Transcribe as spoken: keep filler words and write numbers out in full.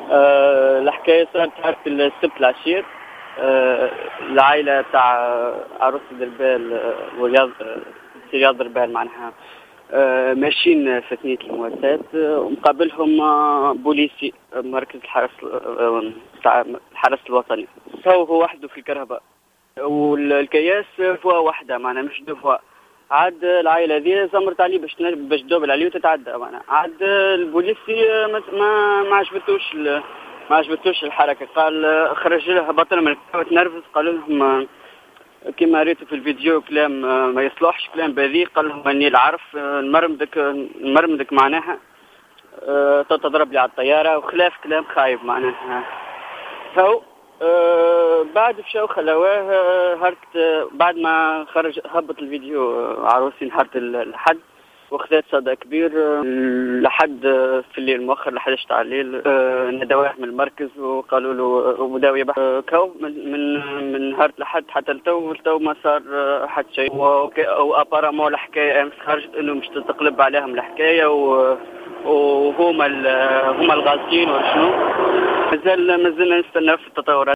أه الحكاية صارت نهار السبت العشير. أه العائلة تاع عروس دربال ورياض رياض دربال معناها أه ماشيين في ثنية المواساة، ومقابلهم بوليسي مركز الحرس تاع الحرس الوطني. هو هو وحده في الكرهبة والكياس فوا واحدة معناها مش دو فوا. عاد العائلة ذي زمرت عليه باش باش تدوبل عليه وتتعدى معناها. عاد البوليسي ما ما, ما عجبتوش ما عجبتوش الحركة، قال خرج لها بطل من الكتاب تنرفز. قالوا لهم كما ريتوا في الفيديو كلام ما يصلحش، كلام بذيء. قال لهم اني العرف نمرمدك نمرمدك معناها تضرب لي على الطيارة وخلاف كلام خايب معناها. هو أه بعد مشاو خلواه هرت بعد ما خرج هبط الفيديو عروسي نهار الحد، وخذت صدى كبير لحد في الليل مؤخر لحد تاع الليل. أه ندواه من المركز وقالوا له مداوية أه كو من من من نهار لحد حتى لتو لتو ما صار حتى شيء. وابارامون الحكايه امس خرجت انه مش تقلب عليهم الحكايه وهما هما الغالطين وشنو. مازال مازلنا نستنى في التطورات.